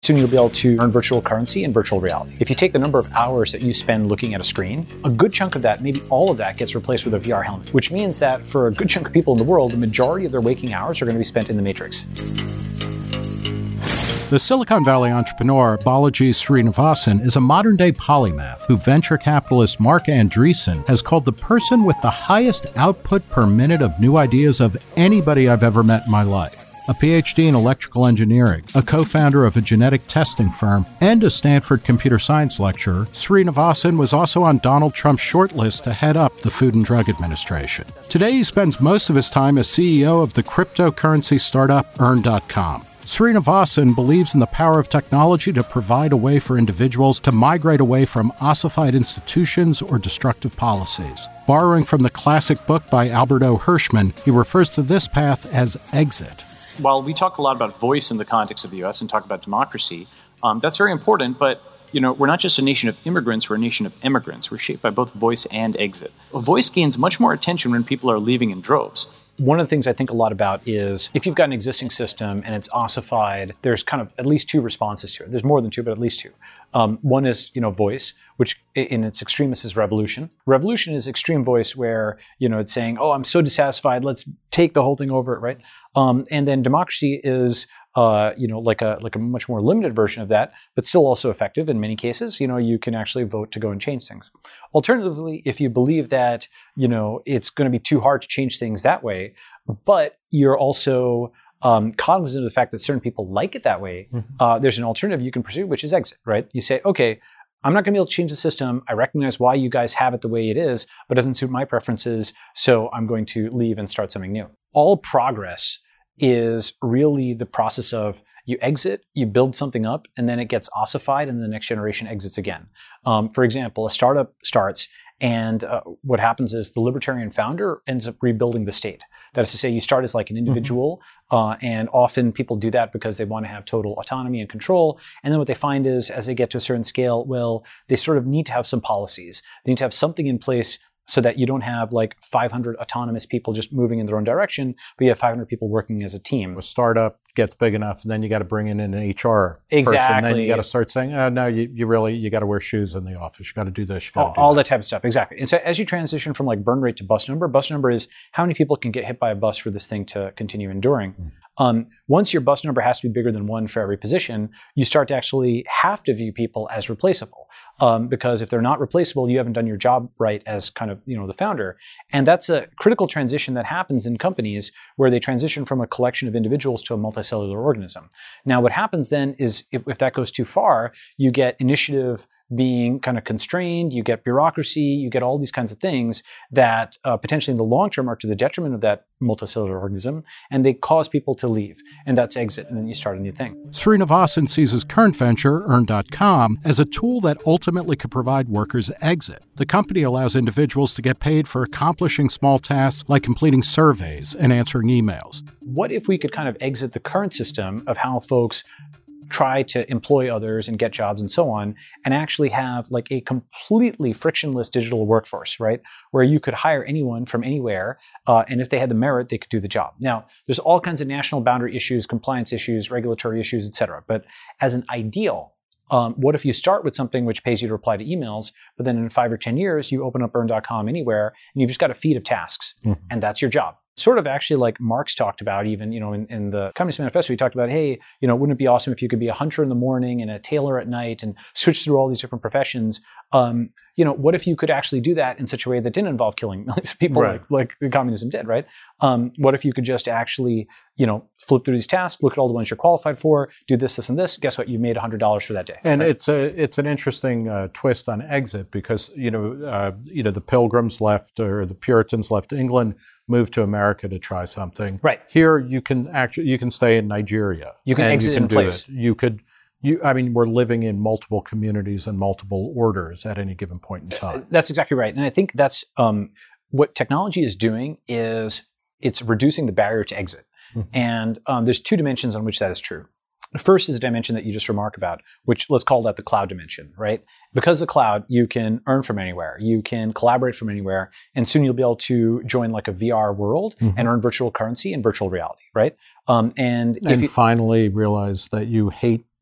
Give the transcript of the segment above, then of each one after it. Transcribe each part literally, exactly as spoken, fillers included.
Soon you'll be able to earn virtual currency and virtual reality. If you take the number of hours that you spend looking at a screen, a good chunk of that, maybe all of that, gets replaced with a V R helmet, which means that for a good chunk of people in the world, the majority of their waking hours are going to be spent in the Matrix. The Silicon Valley entrepreneur Balaji Srinivasan is a modern-day polymath who venture capitalist Mark Andreessen has called the person with the highest output per minute of new ideas of anybody I've ever met in my life. A P H D in electrical engineering, a co-founder of a genetic testing firm, and a Stanford computer science lecturer, Srinivasan was also on Donald Trump's shortlist to head up the Food and Drug Administration. Today he spends most of his time as C E O of the cryptocurrency startup Earn dot com. Srinivasan believes in the power of technology to provide a way for individuals to migrate away from ossified institutions or destructive policies. Borrowing from the classic book by Albert O. Hirschman, he refers to this path as exit. While we talk a lot about voice in the context of the U S and talk about democracy, um, that's very important, but you know, we're not just a nation of immigrants, we're a nation of immigrants. We're shaped by both voice and exit. A voice gains much more attention when people are leaving in droves. One of the things I think a lot about is if you've got an existing system and it's ossified, there's kind of at least two responses to it. There's more than two, but at least two. Um, one is, you know, voice, which in its extremis is revolution. Revolution is extreme voice where, you know, it's saying, oh, I'm so dissatisfied, let's take the whole thing over, right? Um, and then democracy is, uh, you know, like a like a much more limited version of that, but still also effective in many cases. You know, you can actually vote to go and change things. Alternatively, if you believe that, you know, it's going to be too hard to change things that way, but you're also um, cognizant of the fact that certain people like it that way, mm-hmm. uh, there's an alternative you can pursue, which is exit, right? You say, okay, I'm not going to be able to change the system. I recognize why you guys have it the way it is, but it doesn't suit my preferences, so I'm going to leave and start something new. All progress is really the process of you exit, you build something up, and then it gets ossified, and the next generation exits again. Um, for example, a startup starts, and uh, what happens is the libertarian founder ends up rebuilding the state. That is to say, you start as like an individual, mm-hmm. uh, and often people do that because they want to have total autonomy and control. And then what they find is, as they get to a certain scale, well, they sort of need to have some policies. They need to have something in place so that you don't have like five hundred autonomous people just moving in their own direction, but you have five hundred people working as a team. A startup gets big enough, and then you got to bring in an H R exactly. person. Then you got to start saying, oh, no, you, you really, you got to wear shoes in the office. You got to do this, you got to all, do all that. that type of stuff, exactly. And so as you transition from like burn rate to bus number, bus number is how many people can get hit by a bus for this thing to continue enduring. Mm. Um, once your bus number has to be bigger than one for every position, you start to actually have to view people as replaceable. Um, because if they're not replaceable, you haven't done your job right as kind of, you know, the founder. And that's a critical transition that happens in companies where they transition from a collection of individuals to a multicellular organism. Now, what happens then is if, if that goes too far, you get initiative being kind of constrained, you get bureaucracy, you get all these kinds of things that uh, potentially in the long term are to the detriment of that multicellular organism, and they cause people to leave. And that's exit, and then you start a new thing. Srinivasan sees his current venture, Earn dot com, as a tool that ultimately could provide workers exit. The company allows individuals to get paid for accomplishing small tasks like completing surveys and answering emails. What if we could kind of exit the current system of how folks try to employ others and get jobs and so on, and actually have like a completely frictionless digital workforce, right? Where you could hire anyone from anywhere, uh, and if they had the merit, they could do the job. Now, there's all kinds of national boundary issues, compliance issues, regulatory issues, et cetera. But as an ideal, um, what if you start with something which pays you to reply to emails, but then in five or ten years, you open up Earn dot com anywhere, and you've just got a feed of tasks, mm-hmm. and that's your job. Sort of actually like Marx talked about even, you know, in, in the Communist Manifesto, he talked about, hey, you know, wouldn't it be awesome if you could be a hunter in the morning and a tailor at night and switch through all these different professions? Um, you know, what if you could actually do that in such a way that didn't involve killing millions of people right. like, like communism did, right? Um, what if you could just actually, you know, flip through these tasks, look at all the ones you're qualified for, do this, this, and this. Guess what? You made one hundred dollars for that day. And right? it's a it's an interesting uh, twist on exit because, you know, uh, you know, the Pilgrims left or the Puritans left England, moved to America to try something. Right. Here, you can actually you can stay in Nigeria. You can and exit you can in do place. It. You could. You, I mean, we're living in multiple communities and multiple orders at any given point in time. That's exactly right, and I think that's um, what technology is doing is it's reducing the barrier to exit. Mm-hmm. And um, there's two dimensions on which that is true. The first is a dimension that you just remark about, which let's call that the cloud dimension, right? Because of the cloud, you can earn from anywhere, you can collaborate from anywhere, and soon you'll be able to join like a V R world mm-hmm. and earn virtual currency and virtual reality, right? Um, and and if you, finally realize that you hate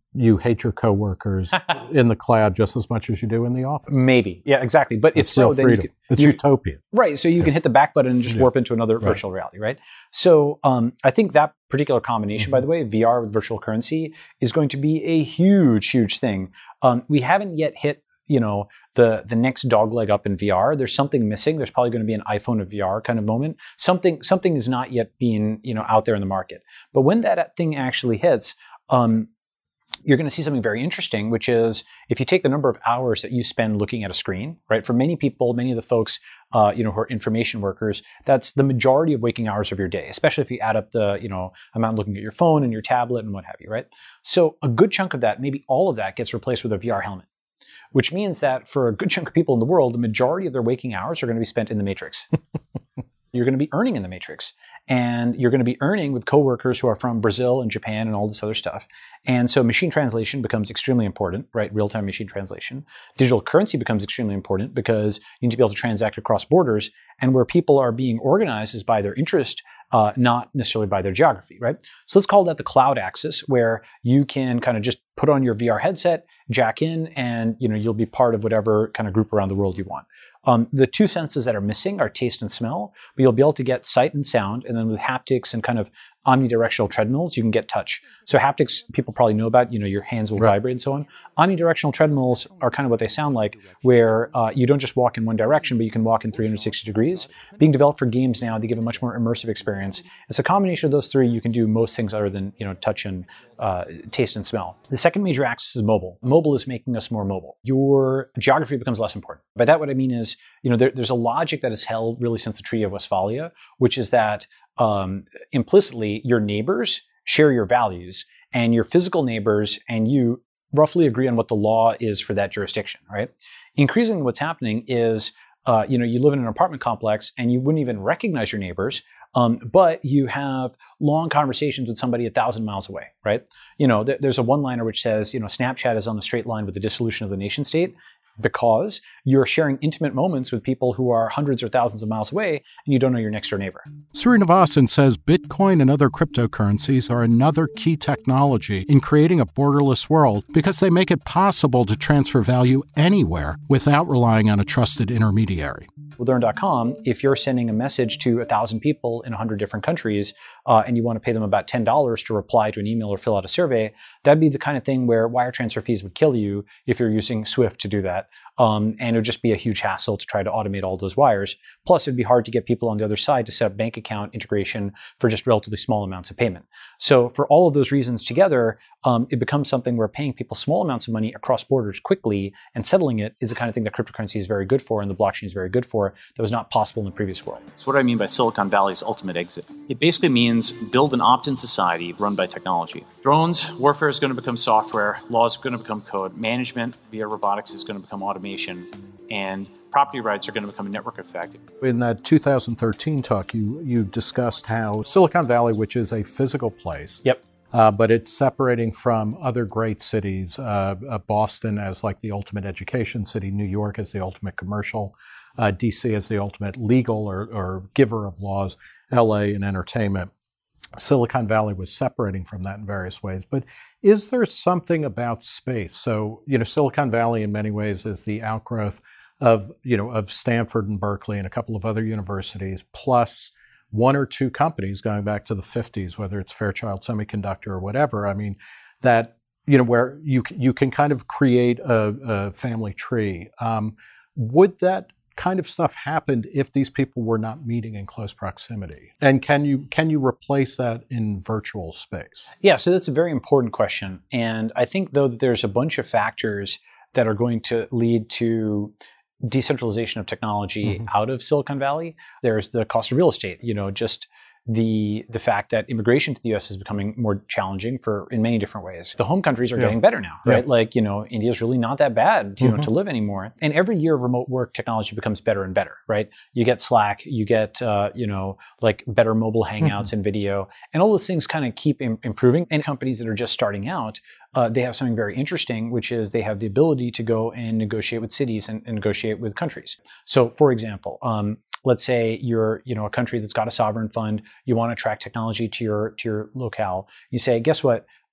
you hate your coworkers in the cloud just as much as you do in the office. Maybe. Yeah, exactly. But if so, then you can, it's you, utopian. Right. So you yeah. can hit the back button and just yeah. warp into another right. virtual reality, right? So um, I think that particular combination, mm-hmm. by the way, V R with virtual currency is going to be a huge, huge thing. Um, we haven't yet hit, you know, the the next dog leg up in V R. There's something missing. There's probably going to be an iPhone of V R kind of moment. Something something is not yet being, you know, out there in the market. But when that thing actually hits, um, you're going to see something very interesting, which is if you take the number of hours that you spend looking at a screen, right? For many people, many of the folks, uh, you know, who are information workers, that's the majority of waking hours of your day, especially if you add up the, you know, amount looking at your phone and your tablet and what have you, right? So a good chunk of that, maybe all of that, gets replaced with a V R helmet, which means that for a good chunk of people in the world, the majority of their waking hours are going to be spent in the Matrix. You're going to be earning in the Matrix. And you're going to be earning with coworkers who are from Brazil and Japan and all this other stuff. And so machine translation becomes extremely important, right? Real-time machine translation. Digital currency becomes extremely important because you need to be able to transact across borders. And where people are being organized is by their interest, uh, not necessarily by their geography, right? So let's call that the cloud axis, where you can kind of just put on your V R headset, jack in, and you know you'll be part of whatever kind of group around the world you want. Um, the two senses that are missing are taste and smell, but you'll be able to get sight and sound, and then with haptics and kind of omnidirectional treadmills, you can get touch. So haptics, people probably know about, you know, your hands will right. vibrate and so on. Omnidirectional treadmills are kind of what they sound like, where uh, you don't just walk in one direction, but you can walk in three hundred sixty degrees. Being developed for games now, they give a much more immersive experience. It's a combination of those three. You can do most things other than, you know, touch and uh, taste and smell. The second major axis is mobile. Mobile is making us more mobile. Your geography becomes less important. By that, what I mean is, you know, there, there's a logic that is held really since the Treaty of Westphalia, which is that um, implicitly your neighbors share your values, and your physical neighbors and you roughly agree on what the law is for that jurisdiction, right? Increasingly, what's happening is, uh, you know, you live in an apartment complex and you wouldn't even recognize your neighbors, um, but you have long conversations with somebody a thousand miles away, right? You know, th- there's a one-liner which says, you know, Snapchat is on the straight line with the dissolution of the nation state, because you're sharing intimate moments with people who are hundreds or thousands of miles away, and you don't know your next door neighbor. Srinivasan says Bitcoin and other cryptocurrencies are another key technology in creating a borderless world because they make it possible to transfer value anywhere without relying on a trusted intermediary. With Earn dot com, if you're sending a message to one thousand people in one hundred different countries, uh, and you want to pay them about ten dollars to reply to an email or fill out a survey, that'd be the kind of thing where wire transfer fees would kill you if you're using Swift to do that. Um, and it would just be a huge hassle to try to automate all those wires. Plus, it'd be hard to get people on the other side to set up bank account integration for just relatively small amounts of payment. So for all of those reasons together, um, it becomes something where paying people small amounts of money across borders quickly and settling it is the kind of thing that cryptocurrency is very good for and the blockchain is very good for that was not possible in the previous world. So what do I mean by Silicon Valley's ultimate exit? It basically means build an opt-in society run by technology. Drones, warfare is going to become software, laws are going to become code, management via robotics is going to become automation, and property rights are going to become a network effect. In that two thousand thirteen talk, you you discussed how Silicon Valley, which is a physical place, yep, uh, but it's separating from other great cities, uh, uh, Boston as like the ultimate education city, New York as the ultimate commercial, uh, D C as the ultimate legal or, or giver of laws, L A in entertainment. Silicon Valley was separating from that in various ways. But is there something about space? So, you know, Silicon Valley in many ways is the outgrowth of, you know, of Stanford and Berkeley and a couple of other universities, plus one or two companies going back to the fifties, whether it's Fairchild Semiconductor or whatever. I mean, that, you know, where you you can kind of create a, a family tree. Um, would that kind of stuff happen if these people were not meeting in close proximity? And can you can you replace that in virtual space? Yeah, so that's a very important question. And I think, though, that there's a bunch of factors that are going to lead to decentralization of technology mm-hmm. out of Silicon Valley. There's the cost of real estate, you know, just the the fact that immigration to the U S is becoming more challenging for in many different ways. The home countries are yeah. getting better now, right? Yeah. Like, you know, India's really not that bad to, mm-hmm. you know, to live anymore. And every year remote work technology becomes better and better, right? You get Slack, you get, uh, you know, like better mobile hangouts mm-hmm. and video, and all those things kind of keep im- improving. And companies that are just starting out, uh, they have something very interesting, which is they have the ability to go and negotiate with cities and, and negotiate with countries. So, for example, um, let's say you're, you know, a country that's got a sovereign fund. You want to attract technology to your to your locale. You say, guess what?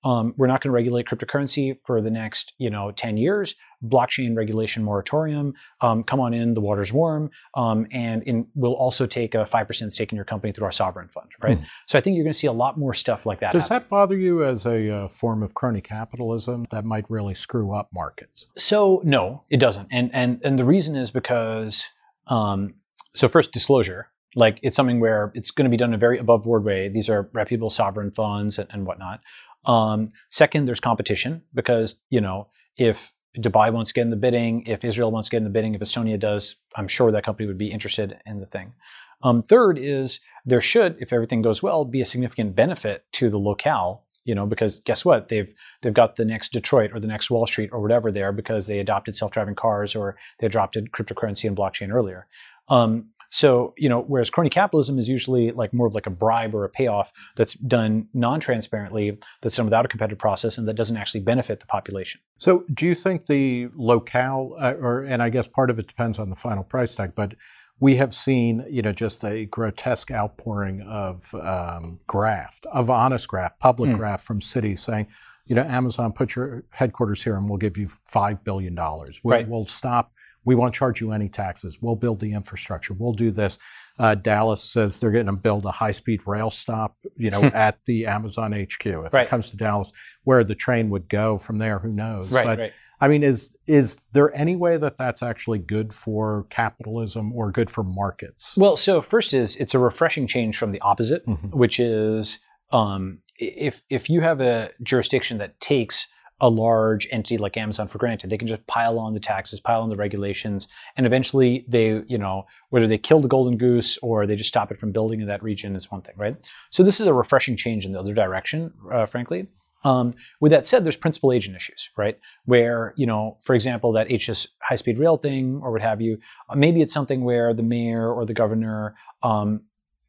um, we're not going to regulate cryptocurrency for the next, you know, ten years. Blockchain regulation moratorium. Um, come on in, the water's warm, um, and in, we'll also take a five percent stake in your company through our sovereign fund, right? Hmm. So I think you're going to see a lot more stuff like that. Does happen. that bother you as a uh, form of crony capitalism that might really screw up markets? So no, it doesn't, and and and the reason is because um, so first, disclosure. Like, it's something where it's going to be done in a very above board way. These are reputable sovereign funds and, and whatnot. Um, second, there's competition because, you know, if Dubai wants to get in the bidding, if Israel wants to get in the bidding, if Estonia does, I'm sure that company would be interested in the thing. Um, third is there should, if everything goes well, be a significant benefit to the locale, you know, because guess what? They've they've got the next Detroit or the next Wall Street or whatever there because they adopted self-driving cars or they adopted cryptocurrency and blockchain earlier. Um, So, you know, whereas crony capitalism is usually like more of like a bribe or a payoff that's done non-transparently, that's done without a competitive process, and that doesn't actually benefit the population. So do you think the locale, uh, or and I guess part of it depends on the final price tag, but we have seen, you know, just a grotesque outpouring of um, graft, of honest graft, public mm. graft from cities saying, you know, Amazon, put your headquarters here and we'll give you five billion dollars. We'll, right. we'll stop. We won't charge you any taxes. We'll build the infrastructure. We'll do this. Uh, Dallas says they're going to build a high-speed rail stop, you know, at the Amazon H Q. If right. it comes to Dallas, where the train would go from there, who knows? Right, but, right. I mean, is is there any way that that's actually good for capitalism or good for markets? Well, so first is it's a refreshing change from the opposite, mm-hmm. which is um, if if you have a jurisdiction that takes a large entity like Amazon for granted, they can just pile on the taxes, pile on the regulations, and eventually they, you know, whether they kill the golden goose or they just stop it from building in that region is one thing, right? So this is a refreshing change in the other direction, uh, frankly. Um, with that said, there's principal agent issues, right? Where, you know, for example, that H S high-speed rail thing or what have you, uh, maybe it's something where the mayor or the governor um,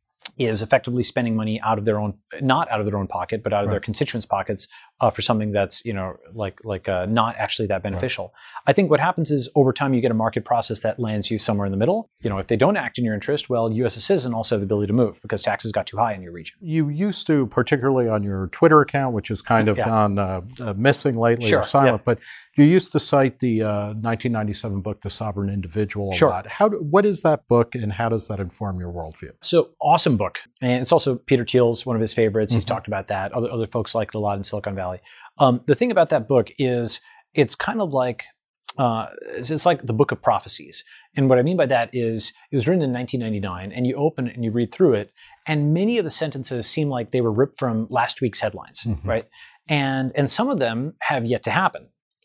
is effectively spending money out of their own, not out of their own pocket, but out of right. their constituents' pockets uh, for something that's, you know, like like uh, not actually that beneficial. Right. I think what happens is over time you get a market process that lands you somewhere in the middle. You know, if they don't act in your interest, well, you as a citizen also have the ability to move because taxes got too high in your region. You used to, particularly on your Twitter account, which has kind of yeah. gone uh, uh, missing lately sure. or silent, yeah. but you used to cite the uh, nineteen ninety-seven book, The Sovereign Individual, a sure. lot. How do, what is that book and how does that inform your worldview? So, awesome book. And it's also Peter Thiel's one of his favorites. Mm-hmm. He's talked about that. Other, other folks like it a lot in Silicon Valley. Um, the thing about that book is it's kind of like, uh, it's, it's like the book of prophecies. And what I mean by that is it was written in nineteen ninety-nine and you open it and you read through it and many of the sentences seem like they were ripped from last week's headlines, mm-hmm. right? And, and some of them have yet to happen.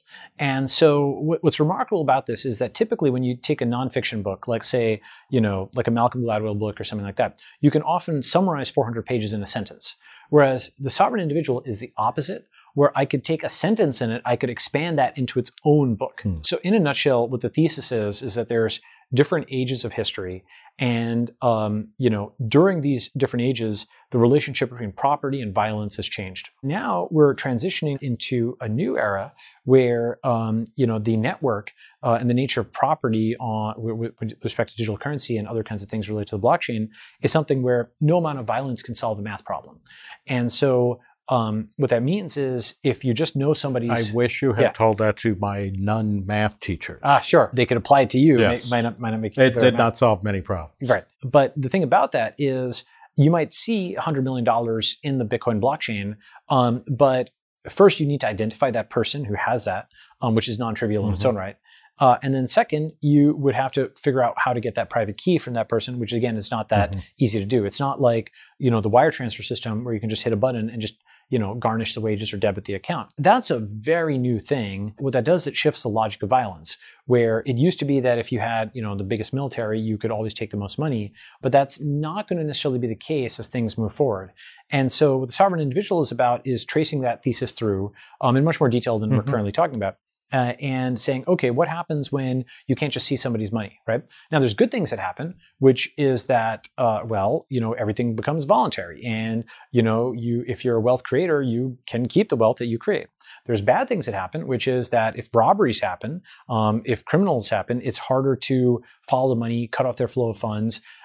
And so what's remarkable about this is that typically when you take a nonfiction book, like say, you know, like a Malcolm Gladwell book or something like that, you can often summarize four hundred pages in a sentence. Whereas The Sovereign Individual is the opposite, where I could take a sentence in it, I could expand that into its own book. Hmm. So in a nutshell, what the thesis is, is that there's different ages of history. And, um, you know, during these different ages, the relationship between property and violence has changed. Now we're transitioning into a new era where, um, you know, the network uh, and the nature of property on, with, with respect to digital currency and other kinds of things related to the blockchain is something where no amount of violence can solve the math problem. And so Um, what that means is if you just know somebody's... I wish you had yeah. told that to my nun math teachers. Ah, sure. They could apply it to you. Yes. It might not, might not make it did not solve many problems. Right. But the thing about that is you might see one hundred million dollars in the Bitcoin blockchain, um, but first you need to identify that person who has that, um, which is non-trivial mm-hmm. in its own right. Uh, and then second, you would have to figure out how to get that private key from that person, which again is not that mm-hmm. easy to do. It's not like, you know, the wire transfer system where you can just hit a button and just, you know, garnish the wages or debit the account. That's a very new thing. What that does, it shifts the logic of violence, where it used to be that if you had, you know, the biggest military, you could always take the most money, but that's not going to necessarily be the case as things move forward. And so what the Sovereign Individual is about is tracing that thesis through um, in much more detail than mm-hmm. we're currently talking about. Uh, and saying, okay, what happens when you can't just see somebody's money, right? Now, there's good things that happen, which is that, uh, well, you know, everything becomes voluntary. And, you know, you if you're a wealth creator, you can keep the wealth that you create. There's bad things that happen, which is that if robberies happen, um, if criminals happen, it's harder to follow the money, cut off their flow of funds.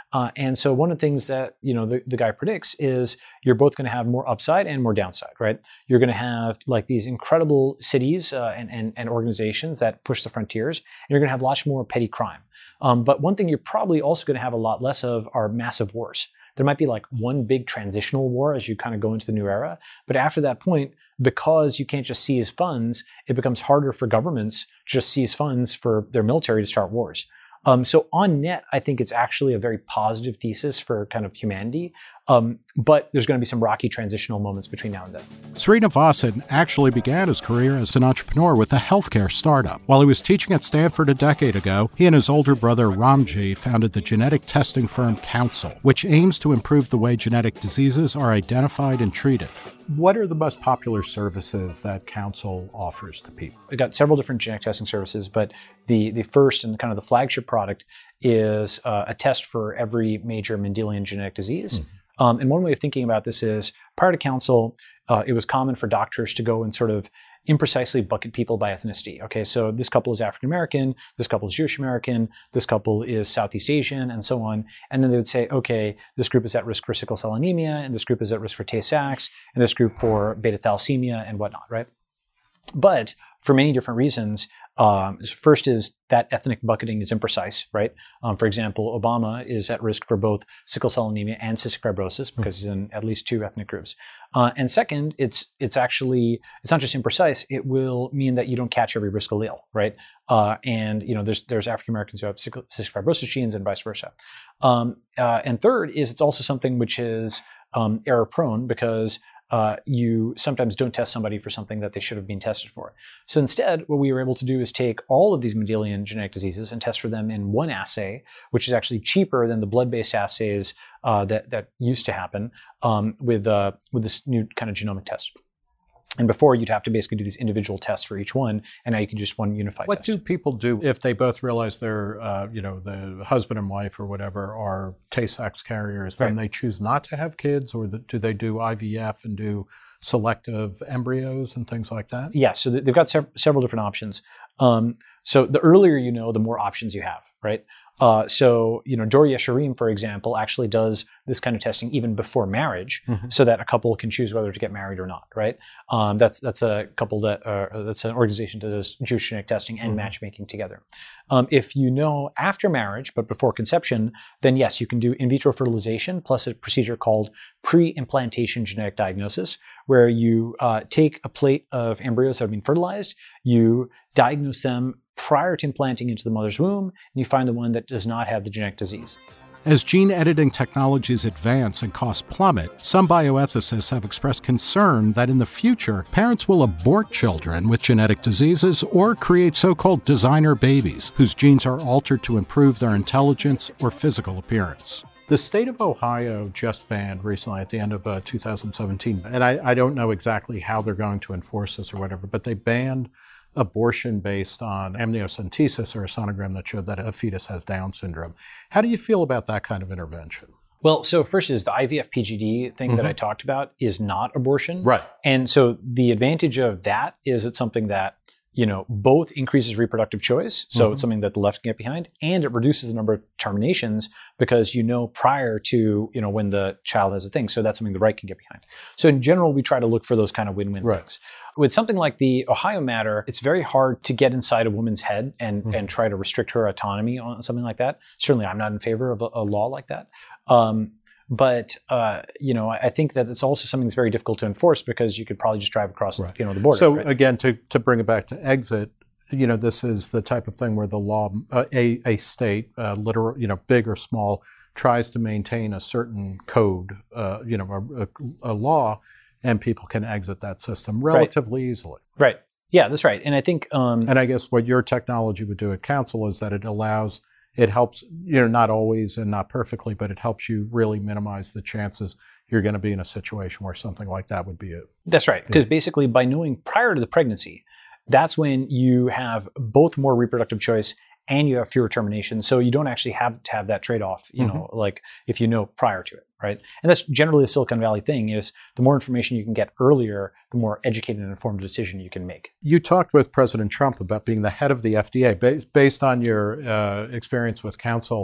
Uh, and so one of the things that you know the, the guy predicts is you're both going to have more upside and more downside, right? You're going to have like these incredible cities uh, and, and, and organizations that push the frontiers, and you're going to have lots more petty crime. Um, but one thing you're probably also going to have a lot less of are massive wars. There might be like one big transitional war as you kind of go into the new era. But after that point, because you can't just seize funds, it becomes harder for governments to just seize funds for their military to start wars. Um, so on net, I think it's actually a very positive thesis for kind of humanity. Um, but there's going to be some rocky transitional moments between now and then. Srinivasan actually began his career as an entrepreneur with a healthcare startup. While he was teaching at Stanford a decade ago, he and his older brother Ramji founded the genetic testing firm Counsyl, which aims to improve the way genetic diseases are identified and treated. What are the most popular services that Counsyl offers to people? We've got several different genetic testing services, but the, the first and kind of the flagship product is uh, a test for every major Mendelian genetic disease. Mm-hmm. Um, and one way of thinking about this is, prior to Counsyl, uh, it was common for doctors to go and sort of imprecisely bucket people by ethnicity. Okay, so this couple is African American, this couple is Jewish American, this couple is Southeast Asian, and so on. And then they would say, okay, this group is at risk for sickle cell anemia, and this group is at risk for Tay-Sachs, and this group for beta thalassemia and whatnot, right? But for many different reasons, um, first is that ethnic bucketing is imprecise, right? Um, for example, Obama is at risk for both sickle cell anemia and cystic fibrosis because he's in at least two ethnic groups. Uh, and second, it's it's actually, it's not just imprecise, it will mean that you don't catch every risk allele, right? Uh, and, you know, there's there's African Americans who have cystic fibrosis genes and vice versa. Um, uh, and third is it's also something which is um, error prone because Uh, you sometimes don't test somebody for something that they should have been tested for. So instead, what we were able to do is take all of these Mendelian genetic diseases and test for them in one assay, which is actually cheaper than the blood-based assays uh, that that used to happen um, with uh, with this new kind of genomic test. And before, you'd have to basically do these individual tests for each one, and now you can just one unified what test. What do people do if they both realize they're, uh, you know, the husband and wife or whatever are Tay-Sachs carriers? Then Right. they choose not to have kids, or the, do they do I V F and do selective embryos and things like that? Yeah, so th- they've got sev- several different options. Um, so the earlier you know, the more options you have, right? Uh, so, you know, Dor Yesharim, for example, actually does this kind of testing even before marriage, Mhm. so that a couple can choose whether to get married or not, right? Um, that's that's a couple that uh, that's an organization that does Jewish genetic testing and Mhm. matchmaking together. Um, if you know after marriage but before conception, then yes, you can do in vitro fertilization plus a procedure called pre-implantation genetic diagnosis, where you uh, take a plate of embryos that have been fertilized, you diagnose them prior to implanting into the mother's womb, and you find the one that does not have the genetic disease. As gene editing technologies advance and costs plummet, some bioethicists have expressed concern that in the future, parents will abort children with genetic diseases or create so-called designer babies whose genes are altered to improve their intelligence or physical appearance. The state of Ohio just banned recently at the end of uh, two thousand seventeen, and I, I don't know exactly how they're going to enforce this or whatever, but they banned abortion based on amniocentesis or a sonogram that showed that a fetus has Down syndrome. How do you feel about that kind of intervention? Well, so first is the I V F P G D thing Mhm. that I talked about is not abortion. Right. And so the advantage of that is it's something that, you know, both increases reproductive choice. So Mhm. it's something that the left can get behind, and it reduces the number of terminations because you know prior to, you know, when the child has a thing. So that's something the right can get behind. So in general, we try to look for those kind of win-win Right. things. With something like the Ohio matter, it's very hard to get inside a woman's head and, Mhm. and try to restrict her autonomy on something like that. Certainly, I'm not in favor of a, a law like that. Um, but, uh, you know, I I think that it's also something that's very difficult to enforce because you could probably just drive across, Right. you know, the border. So right? again, to, to bring it back to exit, you know, this is the type of thing where the law, uh, a, a state, uh, literal, you know, big or small, tries to maintain a certain code, uh, you know, a, a, a law, and people can exit that system relatively easily. Right. Yeah, that's right. And I think, um, And I guess what your technology would do at Counsyl is that it allows, it helps, you know, not always and not perfectly, but it helps you really minimize the chances you're going to be in a situation where something like that would be it. that's right. Because basically, by knowing prior to the pregnancy, that's when you have both more reproductive choice and you have fewer terminations. So you don't actually have to have that trade-off, you know, like if you know prior to it, right? And that's generally a Silicon Valley thing is the more information you can get earlier, the more educated and informed decision you can make. You talked with President Trump about being the head of the F D A. Based, based on your uh, experience with Counsyl,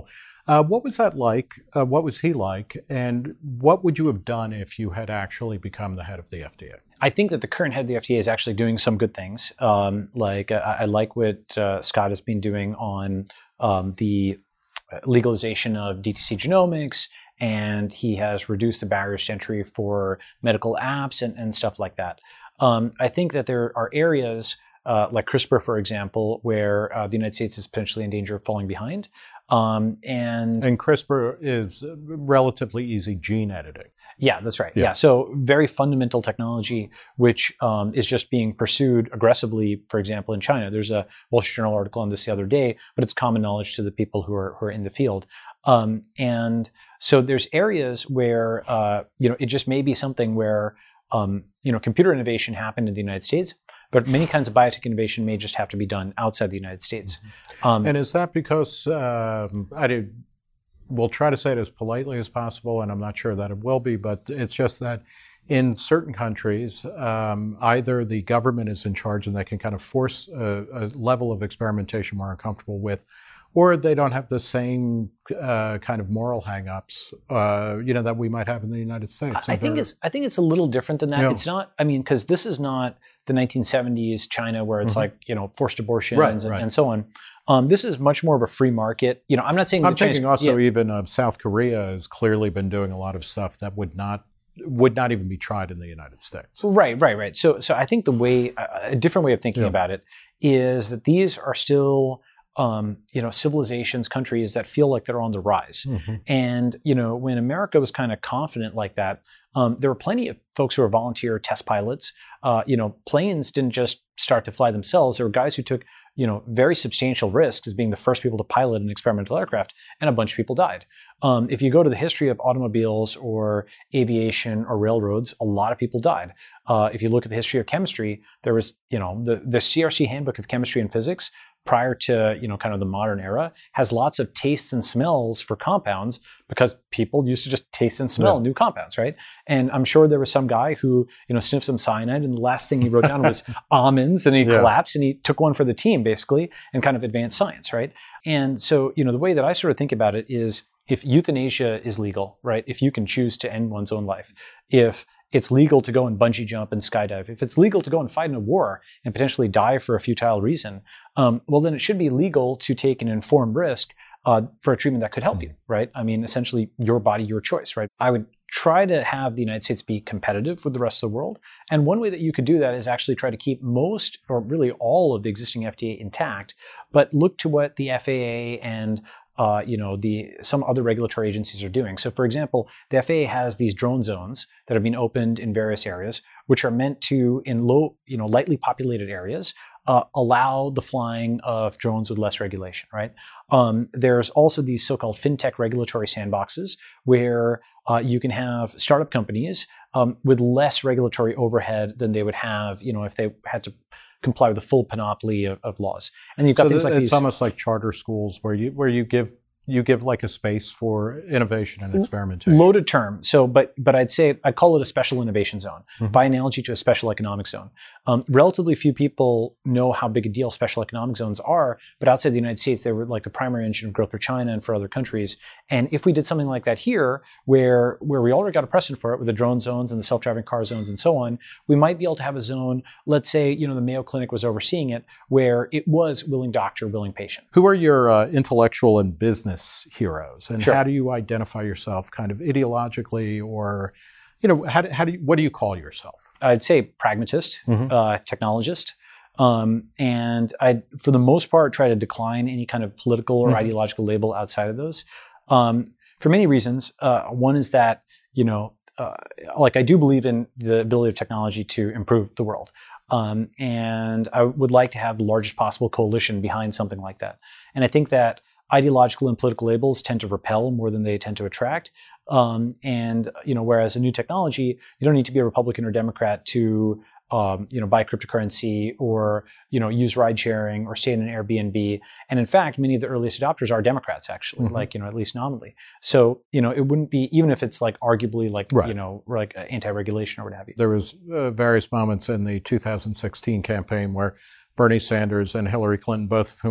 Uh, what was that like? Uh, what was he like? And what would you have done if you had actually become the head of the F D A? I think that the current head of the F D A is actually doing some good things. Um, like I, I like what uh, Scott has been doing on um, the legalization of D T C genomics, and he has reduced the barriers to entry for medical apps and, and stuff like that. Um, I think that there are areas uh, like CRISPR, for example, where uh, the United States is potentially in danger of falling behind. Um, and, and CRISPR is relatively easy gene editing. Yeah, that's right. Yeah. yeah. So very fundamental technology, which um, is just being pursued aggressively, for example, in China. There's a Wall Street Journal article on this the other day, but it's common knowledge to the people who are, who are in the field. Um, and so there's areas where, uh, you know, it just may be something where, um, you know, computer innovation happened in the United States, but many kinds of biotech innovation may just have to be done outside the United States. Um, and is that because, um, I did, we'll try to say it as politely as possible, and I'm not sure that it will be, but it's just that in certain countries, um, either the government is in charge and they can kind of force a, a level of experimentation we're uncomfortable with, or they don't have the same uh, kind of moral hang-ups, uh, you know, that we might have in the United States. I think it's I think it's a little different than that. Yeah. It's not. I mean, because this is not the nineteen seventies China where it's mm-hmm. like you know forced abortions right, and, right. and so on. Um, this is much more of a free market. You know, I'm not saying. I'm Chinese, thinking also yeah. even uh, South Korea has clearly been doing a lot of stuff that would not would not even be tried in the United States. Right, right, right. So, so I think the way a different way of thinking yeah. about it is that these are still. Um, you know, civilizations, countries that feel like they're on the rise. Mm-hmm. And, you know, when America was kind of confident like that, um, there were plenty of folks who were volunteer test pilots. Uh, you know, planes didn't just start to fly themselves. There were guys who took, you know, very substantial risks as being the first people to pilot an experimental aircraft, and a bunch of people died. Um, if you go to the history of automobiles or aviation or railroads, a lot of people died. Uh, if you look at the history of chemistry, there was, you know, the, the C R C Handbook of Chemistry and Physics prior to, you know, kind of the modern era, has lots of tastes and smells for compounds because people used to just taste and smell yeah. new compounds, right? And I'm sure there was some guy who, you know, sniffed some cyanide and the last thing he wrote down was almonds, and he yeah. collapsed and he took one for the team basically and kind of advanced science, right? And so, you know, the way that I sort of think about it is if euthanasia is legal, right? If you can choose to end one's own life, if it's legal to go and bungee jump and skydive, if it's legal to go and fight in a war and potentially die for a futile reason, um, well, then it should be legal to take an informed risk uh, for a treatment that could help you, right? I mean, essentially, your body, your choice, right? I would try to have the United States be competitive with the rest of the world. And one way that you could do that is actually try to keep most, or really all of the existing F D A intact, but look to what the F A A and Uh, you know, the some other regulatory agencies are doing. So, for example, the F A A has these drone zones that have been opened in various areas, which are meant to, in low, you know, lightly populated areas, uh, allow the flying of drones with less regulation, right? Um, there's also these so-called fintech regulatory sandboxes where uh, you can have startup companies um, with less regulatory overhead than they would have, you know, if they had to comply with the full panoply of, of laws. And you've got so things th- like it's these. It's almost like charter schools where you where you give you give like a space for innovation and experimentation. Loaded term. So, but but I'd say I call it a special innovation zone, mm-hmm. by analogy to a special economic zone. Um, relatively few people know how big a deal special economic zones are, but outside the United States, they were like the primary engine of growth for China and for other countries. And if we did something like that here, where where we already got a precedent for it with the drone zones and the self-driving car zones and so on, we might be able to have a zone. Let's say, you know, the Mayo Clinic was overseeing it, where it was willing doctor, willing patient. Who are your uh, intellectual and business heroes, and Sure. how do you identify yourself, kind of ideologically, or, you know, how do, how do you, what do you call yourself? I'd say pragmatist, mm-hmm. uh, technologist. Um, and I, for the most part, try to decline any kind of political or mm-hmm. ideological label outside of those. Um, for many reasons. Uh, one is that, you know, uh, like I do believe in the ability of technology to improve the world. Um, and I would like to have the largest possible coalition behind something like that. And I think that ideological and political labels tend to repel more than they tend to attract. Um, and, you know, whereas a new technology, you don't need to be a Republican or Democrat to, um, you know, buy cryptocurrency or, you know, use ride sharing or stay in an Airbnb. And in fact, many of the earliest adopters are Democrats, actually, mm-hmm. like, you know, at least nominally. So, you know, it wouldn't be, even if it's like arguably like, right. you know, like anti-regulation or what have you. There was uh, various moments in the two thousand sixteen campaign where Bernie Sanders and Hillary Clinton, both of whom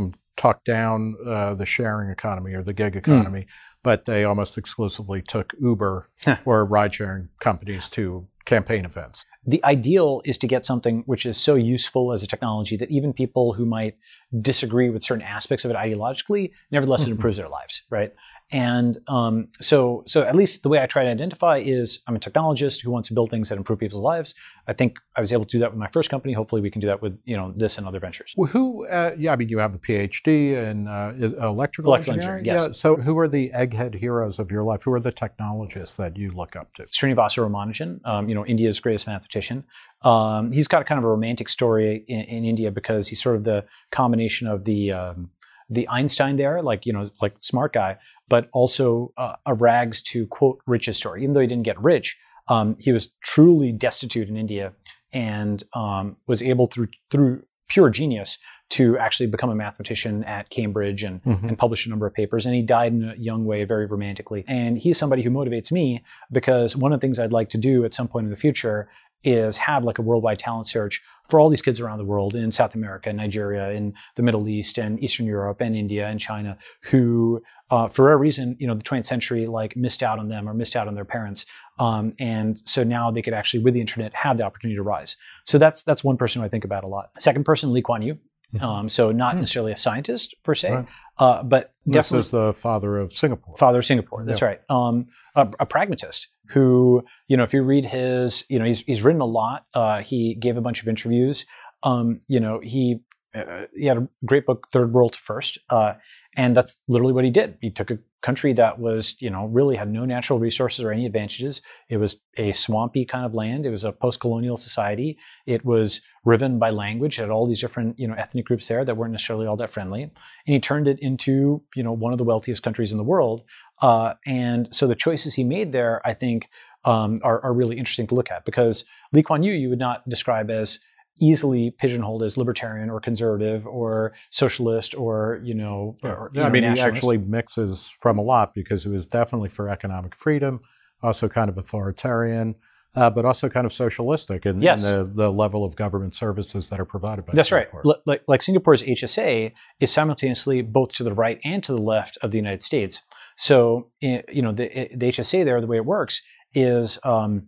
talked down uh, the sharing economy or the gig economy, mm. but they almost exclusively took Uber or ride-sharing companies to campaign events. The ideal is to get something which is so useful as a technology that even people who might disagree with certain aspects of it ideologically, nevertheless, mm-hmm. it improves their lives, right? And um, so, so at least the way I try to identify is I'm a technologist who wants to build things that improve people's lives. I think I was able to do that with my first company. Hopefully, we can do that with you know this and other ventures. Well, who? Uh, yeah, I mean, you have a P H D in uh, electrical, electrical engineering. Yes. Yeah. So, who are the egghead heroes of your life? Who are the technologists that you look up to? Srinivasa Ramanujan, um, you know, India's greatest mathematician. Um, he's got kind of a romantic story in, in India because he's sort of the combination of the um, the Einstein there, like you know, like smart guy, but also uh, a rags to quote riches story. Even though he didn't get rich, um, he was truly destitute in India and um, was able through through pure genius to actually become a mathematician at Cambridge and, mm-hmm. and publish a number of papers. And he died in a young way, very romantically. And he's somebody who motivates me because one of the things I'd like to do at some point in the future is have like a worldwide talent search for all these kids around the world in South America, Nigeria, in the Middle East, and Eastern Europe, and India, and China, who, uh, for a reason, you know, the twentieth century like missed out on them or missed out on their parents, um, and so now they could actually, with the internet, have the opportunity to rise. So that's that's one person who I think about a lot. Second person, Lee Kuan Yew. Um, so not mm. necessarily a scientist per se, right. uh, but definitely this is the father of Singapore. Father of Singapore. That's yeah. right. Um, a, a pragmatist who, you know, if you read his, you know, he's he's written a lot. Uh, he gave a bunch of interviews. Um, you know, he uh, he had a great book, Third World First, uh, and that's literally what he did. He took a country that was, you know, really had no natural resources or any advantages. It was a swampy kind of land. It was a post-colonial society. It was riven by language. It had all these different, you know, ethnic groups there that weren't necessarily all that friendly. And he turned it into, you know, one of the wealthiest countries in the world. Uh, and so the choices he made there, I think, um, are, are really interesting to look at because Lee Kuan Yew, you would not describe as easily pigeonholed as libertarian or conservative or socialist or, you know, or, yeah, you I mean, know, he actually mixes from a lot because it was definitely for economic freedom, also kind of authoritarian, uh, but also kind of socialistic in, yes. in the, the level of government services that are provided by That's Singapore. right. Like, like Singapore's H S A is simultaneously both to the right and to the left of the United States. So, you know, the, the H S A there, the way it works is um,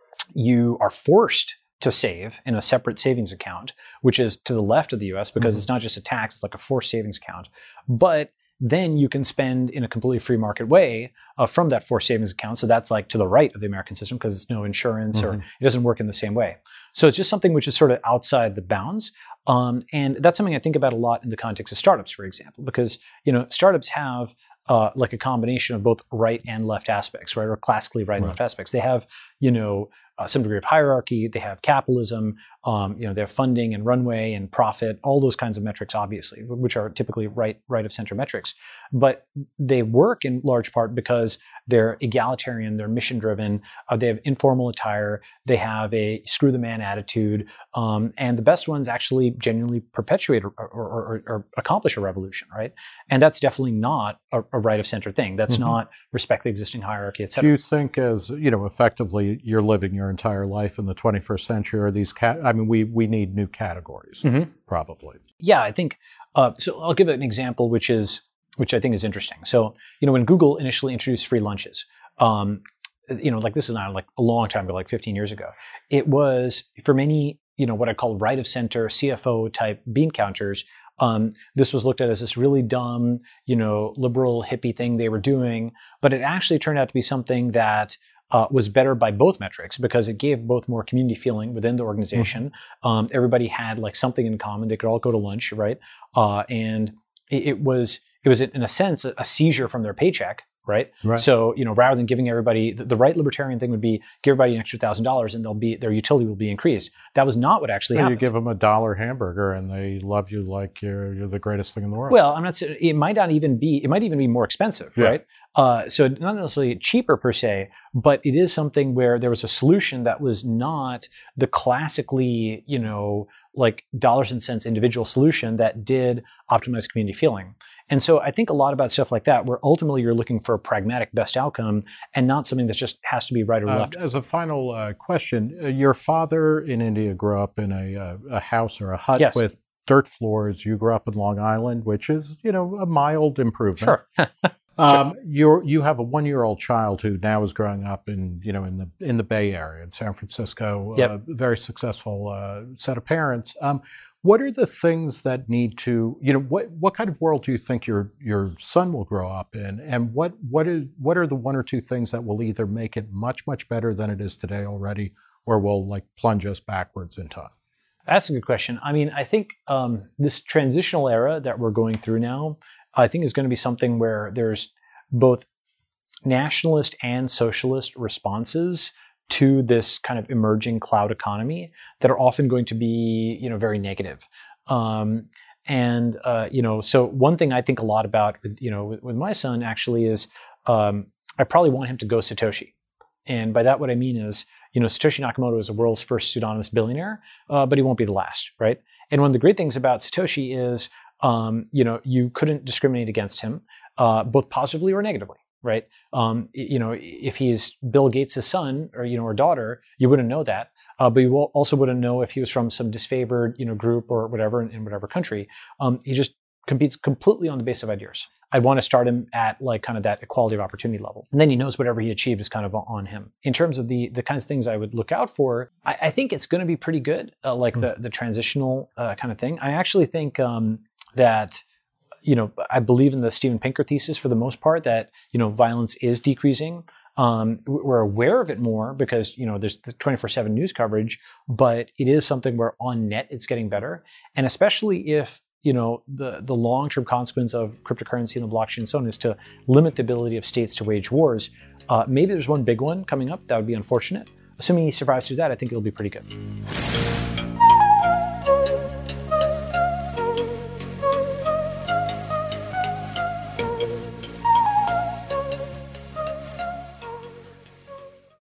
you are forced to save in a separate savings account, which is to the left of the U S because mm-hmm. it's not just a tax, it's like a forced savings account. But then you can spend in a completely free market way uh, from that forced savings account. So that's like to the right of the American system because it's no insurance mm-hmm. or it doesn't work in the same way. So it's just something which is sort of outside the bounds. Um, and that's something I think about a lot in the context of startups, for example, because, you know, startups have uh, like a combination of both right and left aspects, right? Or classically right, right. and left aspects. They have, you know, Uh, some degree of hierarchy, they have capitalism, um, you know, they have funding and runway and profit, all those kinds of metrics, obviously, which are typically right, right of center metrics. But they work in large part because they're egalitarian, they're mission driven, uh, they have informal attire, they have a screw the man attitude, um, and the best ones actually genuinely perpetuate or, or, or, or accomplish a revolution, right? And that's definitely not a, a right of center thing. That's mm-hmm. not respect the existing hierarchy, et cetera. Do you think, as you know, effectively you're living your entire life in the twenty-first century, are these cat? I mean, we we need new categories, mm-hmm. probably. Yeah, I think. Uh, so I'll give an example, which is which I think is interesting. So you know, when Google initially introduced free lunches, um, you know, like this is not like a long time ago, like fifteen years ago, it was for many, you know, what I call right of center C F O type bean counters. Um, this was looked at as this really dumb, you know, liberal hippie thing they were doing, but it actually turned out to be something that Uh, was better by both metrics because it gave both more community feeling within the organization. Mm-hmm. Um, everybody had like something in common. They could all go to lunch, right? Uh, and it, it was it was in a sense a, a seizure from their paycheck, right? right? So you know, rather than giving everybody the, the right libertarian thing would be give everybody an extra thousand dollars and they'll be their utility will be increased. That was not what actually so happened. You give them a dollar hamburger and they love you like you're you're the greatest thing in the world. Well, I'm not saying it might not even be. It might even be more expensive, yeah. right? Uh, so not necessarily cheaper per se, but it is something where there was a solution that was not the classically, you know, like dollars and cents individual solution that did optimize community feeling. And so I think a lot about stuff like that, where ultimately you're looking for a pragmatic best outcome and not something that just has to be right or uh, left. As a final uh, question, uh, your father in India grew up in a, uh, a house or a hut yes. with dirt floors. You grew up in Long Island, which is, you know, a mild improvement. Sure. Um, you're, you have a one-year-old child who now is growing up in, you know, in the in the Bay Area, in San Francisco. Yep. Uh, very successful uh, set of parents. Um, what are the things that need to, you know, what what kind of world do you think your your son will grow up in, and what what is what are the one or two things that will either make it much much better than it is today already, or will like plunge us backwards in time? That's a good question. I mean, I think um, this transitional era that we're going through now, I think is going to be something where there's both nationalist and socialist responses to this kind of emerging cloud economy that are often going to be, you know, very negative. Um, and, uh, you know, so one thing I think a lot about, with, you know, with, with my son actually is um, I probably want him to go Satoshi. And by that, what I mean is, you know, Satoshi Nakamoto is the world's first pseudonymous billionaire, uh, but he won't be the last, right? And one of the great things about Satoshi is, um, you know, you couldn't discriminate against him, uh, both positively or negatively, right? Um, you know, if he's Bill Gates' son or, you know, or daughter, you wouldn't know that. Uh, but you will also wouldn't know if he was from some disfavored, you know, group or whatever in, in whatever country. Um, he just competes completely on the basis of ideas. I'd want to start him at like kind of that equality of opportunity level. And then he knows whatever he achieved is kind of on him. In terms of the the kinds of things I would look out for, I, I think it's going to be pretty good, uh, like mm. the, the transitional uh, kind of thing. I actually think um, that, you know, I believe in the Steven Pinker thesis for the most part that, you know, violence is decreasing. Um, we're aware of it more because, you know, there's the twenty-four seven news coverage, but it is something where on net it's getting better. And especially if, you know, the, the long-term consequence of cryptocurrency and the blockchain and so on is to limit the ability of states to wage wars. Uh, maybe there's one big one coming up that would be unfortunate. Assuming he survives through that, I think it'll be pretty good.